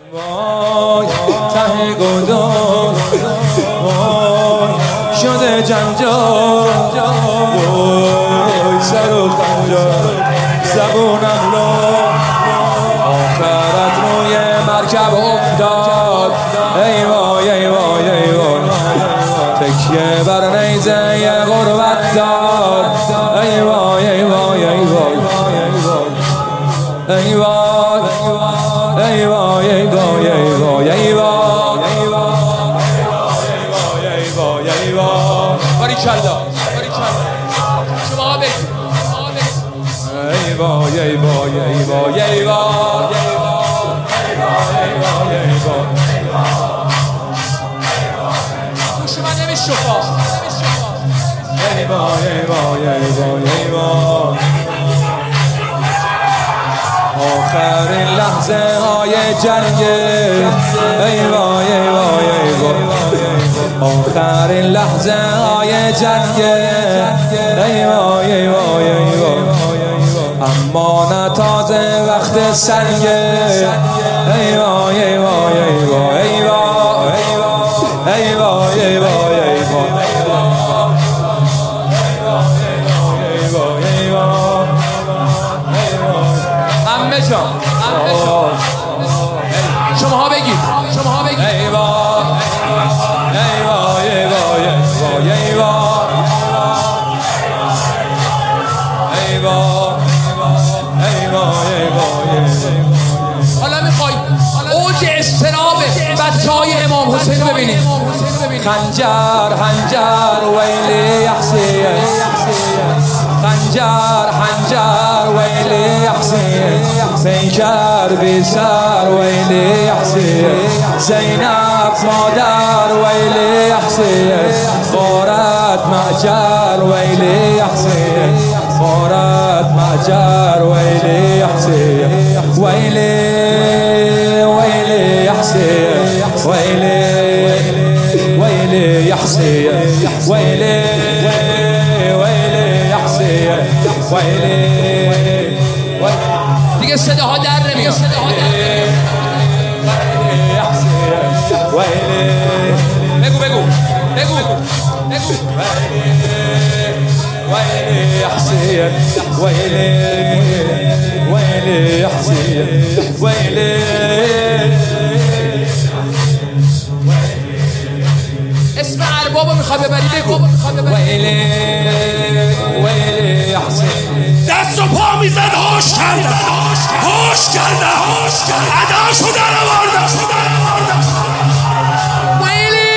وای ته گدار وای شده جنجال وای سر و خنجر زبونم لو آخرت روی مرکب افتاد ای وای ای وای ای وای تکیه بر نیزه ی غربت داد ای وای ای وای ای وای ای وای ای وای ای وای ای وای ای وای ای وای باریکلا شما بگید ای وای ای وای ای وای ای وای گوش من نمیشوفا ای وای ای وای ای وای ای وای آخرین لحظه های جنگ ای وای ای وای ای وای آخرین لحظه های جنگ ای وای ای وای ای وای اما نه تازه وقت سنگ ای وای ای وای ای وای ای وای ای وای ای وای ای عمه جان شماها بگید ای وای ای وای ای وای ای وای ای وای ای وای ای وای حالا میخوای اوج استراب بچهای امام حسین رو ببینید خنجر حنجر ویلی یحسین خنجر حنجر ویلی یحسین پیکر بی سر ویلی یحسین زینب مادر ویلی یحسین غارت معجر ویلی یحسین غارت معجر ویلی یحسین ویلی ویلی یحسین ویلی ویلی یحسین ویلی ویلی یحسین ویلی دیگه صداها در نمیاد بگو بگو بگو بگو ویلی یحسین ویلی ویلی یحسین ویلی اسم اربابو میخوای ببری بگو ویلی ویلی یحسین دست و پا میزد هوش کردم اداشو در آوردم ویلی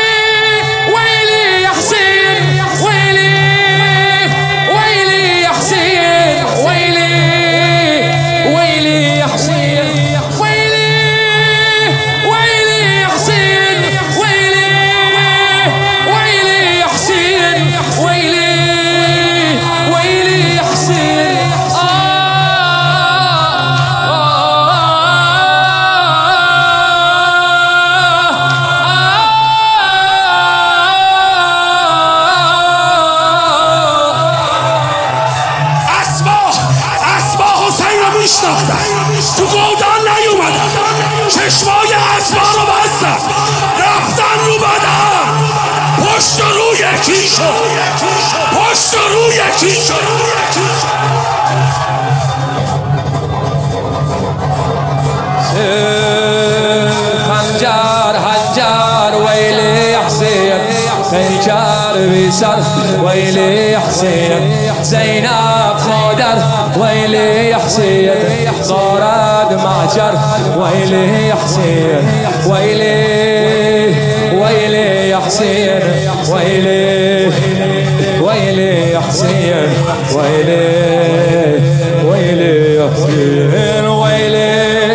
ویلی یحسین ویلی ویلی یحسین ویلی ویلی یحسین ویلی ویلی یحسین ویلی ویلی یحسین ویلی ویلی یحسین تو گودان نیومدن چشمای اسبا رو بستن رفتن رو بدن پشت رو یکی شد پشت رو یکی شد خنجر حنجر ویلی یحسین پیکر بی سر ویلی یحسین زینب مادر ویلی یحسین غارت معجر ویلی یحسین ویلی ویلی یحسین ویلی ویلی یحسین ویلی ویلی یحسین ویلی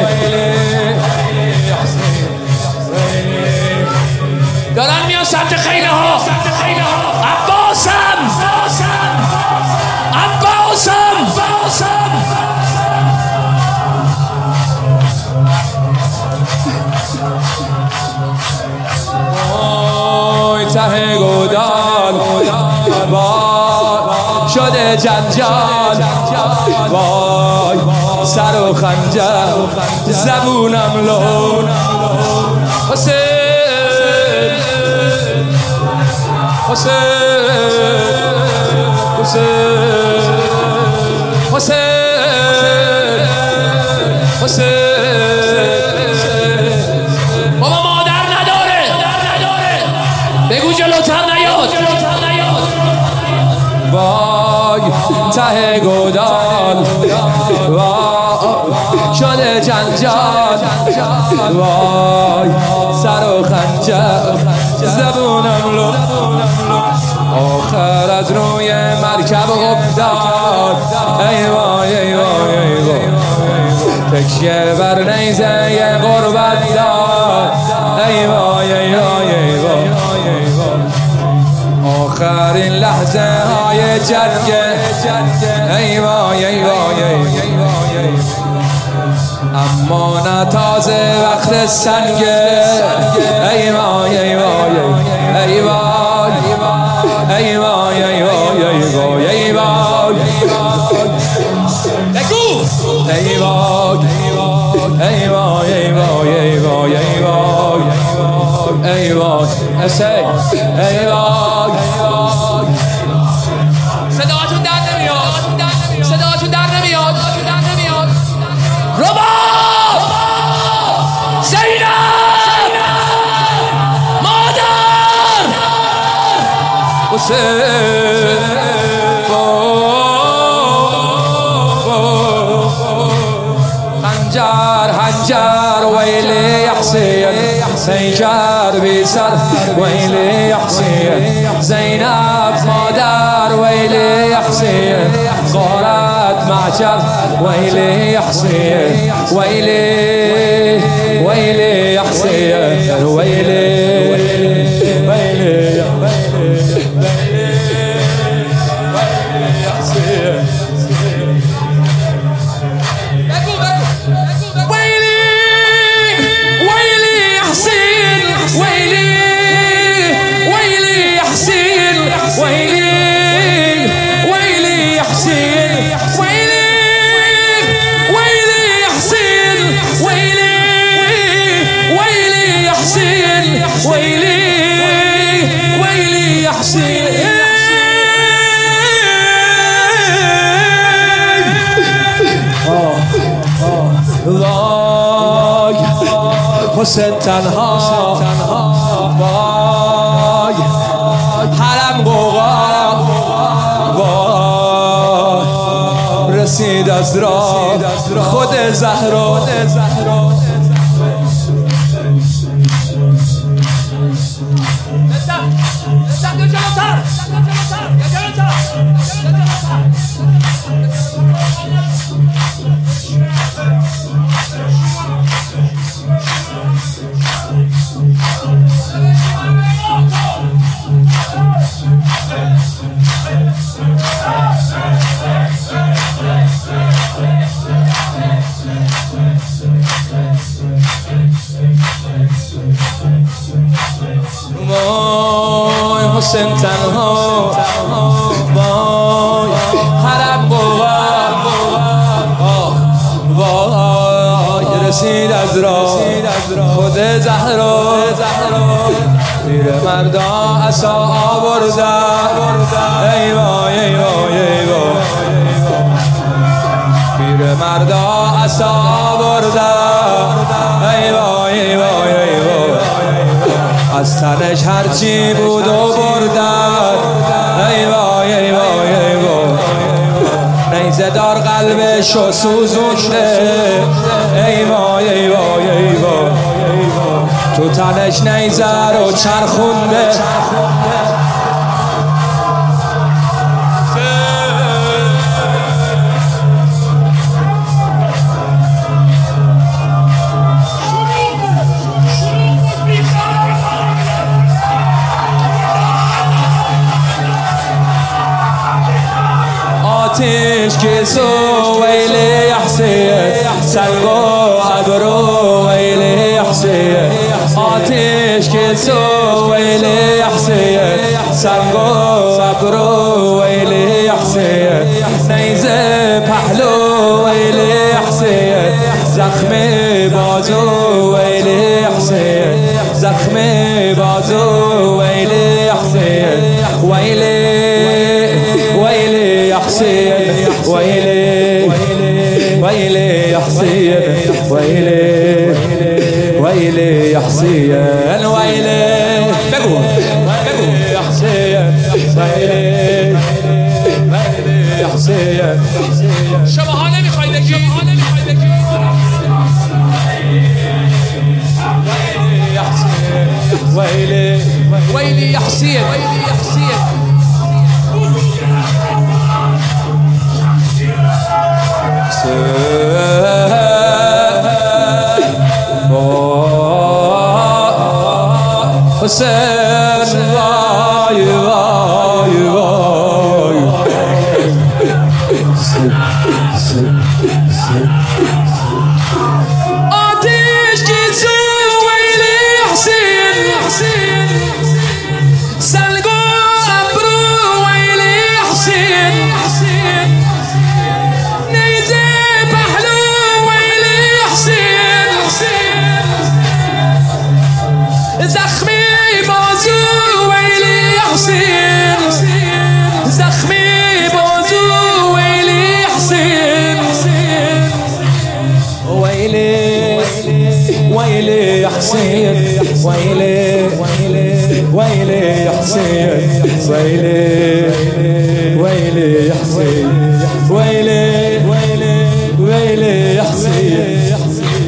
دارن میان سمت خیله ها عباسم وای ته گودال شده جنجال وای سر و خنجر زبونم لو بابا مادر نداره بگو جلوتر نیاد وای ته گودال وای شده جنجال وای سر و خنجر زبونم لو آخر از روی مرکب افتاد ای وای ای وای ای وای تکیه بر نیزه غربت داد ای وای ای وای ای وای آخرین لحظه های جنگ ای وای ای وای ای وای اما نه تازه وقت سنگ ای وای ای وای ای وای ای وای ای وای ای وای ای وای ای وای ای وای ای وای ای وای ای وای ای وای ای وای صداتون در نمیاد رباب زینب مادر حنجر ويلي حسين سيجار بيسر ويلي حسين زينب مادر ويلي حسين غارت معجر ويلي حسين ويلي حسين ويلي حسین تنها وای حرم قوقا وای رسید از راه خود زهرا وای حسین تنها وای حرم وای رسید از راه خود زهرا پیر مردا عصا آوردن ای وای ای وای ای وای پیر مردا عصا آوردن ای وای ای وای ای وای از تنش هرچی بود و بردن ای وای ای وای ای وای نیزه دار قلبشو سوزونده ای وای ای وای ای وای تو تنش نیزه رو چرخونده آتش کسو ویلی حسین سنگ و ابرو ویلی حسین آتش کسو ویلی حسین سنگ و ابرو ویلی حسین نیزه پهلو ویلی حسین زخم بازو ویلی حسین زخم بازو ویلی حسین ويلي يا حسين ويلي بقول يا حسين ويلي يا حسين شما نمیخوای بگی ويلي ويلي يا حسين ويلي يا حسين حسين واي واي واي آتش گیزو ویلی حسین سلگو ابرو ویلی حسین نیزه پهلو ویلی حسین زخمی بازو ویلی حسین زخمی بازو ویلی حسین ويلي ويلي يا حسين ويلي ويلي يا حسين ويلي ويلي يا حسين ويلي ويلي يا حسين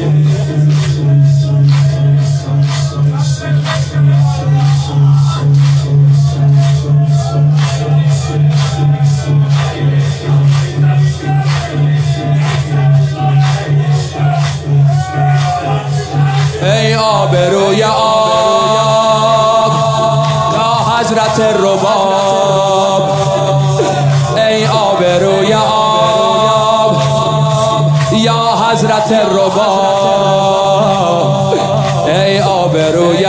ای آبروی آب یا حضرت رباب ای آبروی آب یا حضرت رباب ای آبروی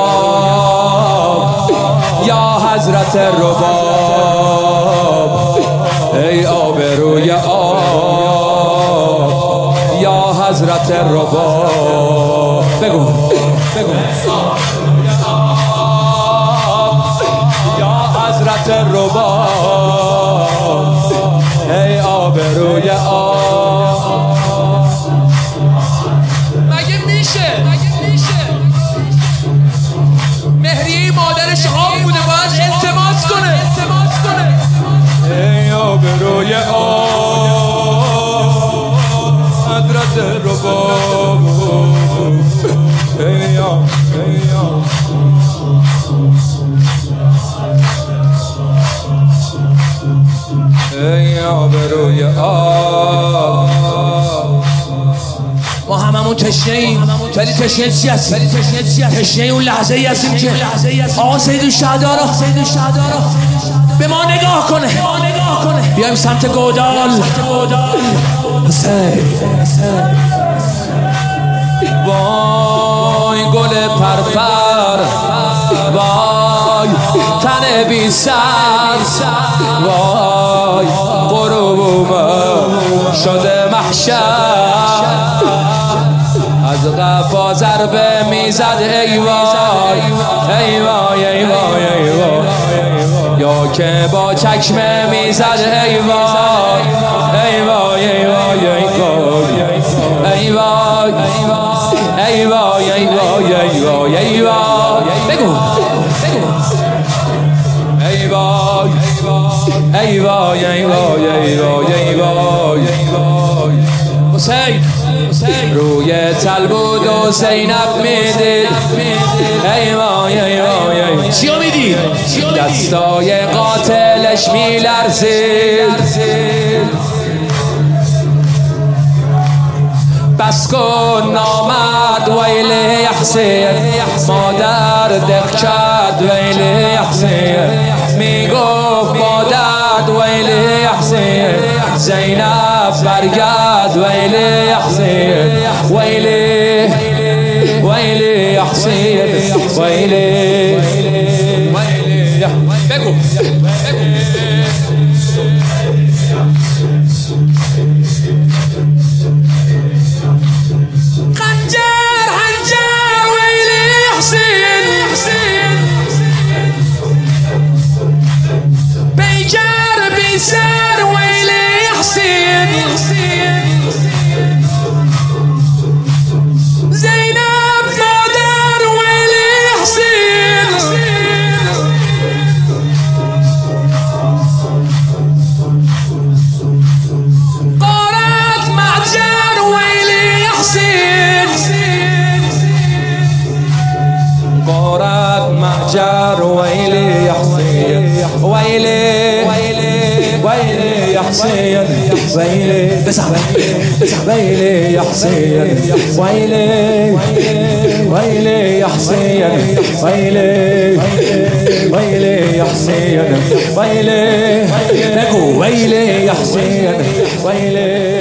آب یا حضرت رباب ای آبروی آب یا حضرت رباب بگو یا حضرت رباب ای آبروی آب مگه میشه مهریه مادرش آب بوده باید التماس کنه ای آبروی آب حضرت رباب ای آب ای آبروی آب ما هممون تشنه‌ایم ولی تشنه چی هستیم؟ تشنه اون لحظه ای هستیم که آقا سید الشهدا رو به ما نگاه کنه بیایم سمت گودال حسین وای گل پرپر وای تن بی سر وای غروب شده محشر از قفا ضربه میزد ای وای ای وای ای وای ای وای یا که با چکمه میزد ای وای ای وای ای وای ای وای ای وای ای وای ای وای ای وای ای وای بگو ای وای ای وای ای وای ای وای ای وای حسین روی تل بود و زینب میدید ای وای ای وای ای چیو میدید؟ دستای قاتلش میلرزید بس کن نامد ویلی حسین مادر دق کرد ویلی حسین میگفت مادر ویلی حسین زینب برگرد ویلی حسین ویلی حسین ویلی بگو زینب حجر ويلي يا حسين ويلي ويلي يا حسين ويلي ويلي يا حسين ويلي ويلي يا حسين ويلي ويلي يا حسين ويلي ويلي يا حسين ويلي